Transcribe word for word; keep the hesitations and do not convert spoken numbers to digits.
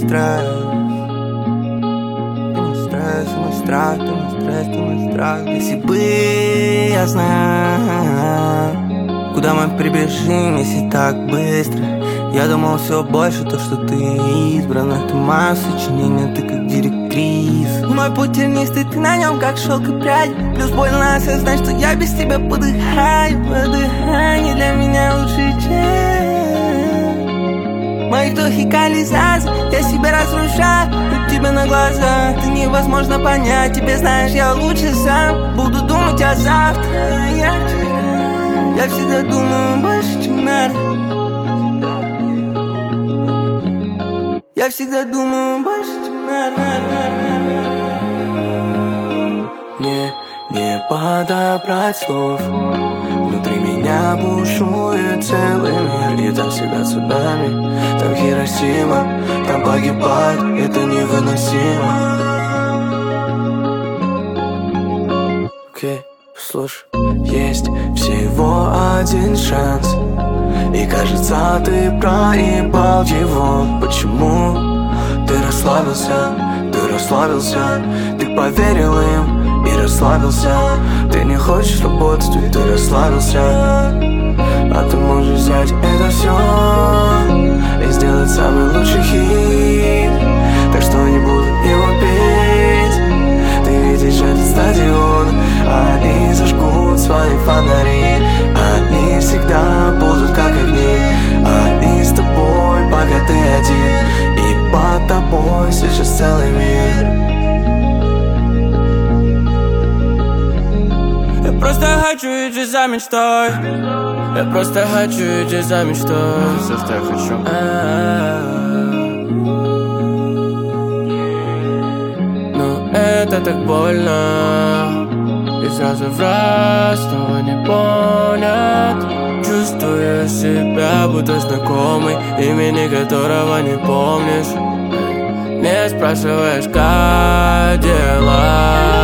стресс. Ты мой стресс, ты мой страх, ты мой стресс, ты мой страх. Если бы я знал, куда мы прибежим, если так быстро. Я думал все больше, то, что ты избрана. Ты мое сочинение, ты как директриса. Мой путь тернистый, ты на нем как шелк и прядь. Плюс больно осознать, что я без тебя подыхаю. Подыхание для меня лучше, чем мои вдохи канализации. Я себя разрушаю, у тебя на глазах. Ты невозможно понять, тебе знаешь, я лучше сам. Буду думать о завтра. Я, я всегда думаю больше, чем надо. Я всегда думаю больше, чем надо. Мне не подобрать слов. Внутри меня бушует целый мир. И там всегда цунами, там Хиросима. Там погибает, это невыносимо. Окей, okay, слушай. Есть всего один шанс, и кажется, ты проебал его. Почему ты расслабился, ты расслабился, ты поверил им и расслабился. Ты не хочешь работать, ведь ты расслабился. А ты можешь взять это все и сделать самый лучший хит. Так что не буду его петь. Ты видишь этот стадион, они зажгут свои фонари. Они всегда будут как огни. Они с тобой, пока ты один. И под тобой сейчас целый мир. Я просто хочу идти за мечтой. Я просто хочу идти за мечтой. Все, что я хочу. Но это так больно. И сразу в раз снова не понят. Чувствую себя будто знакомый, имени которого не помнишь. Не спрашиваешь, как дела.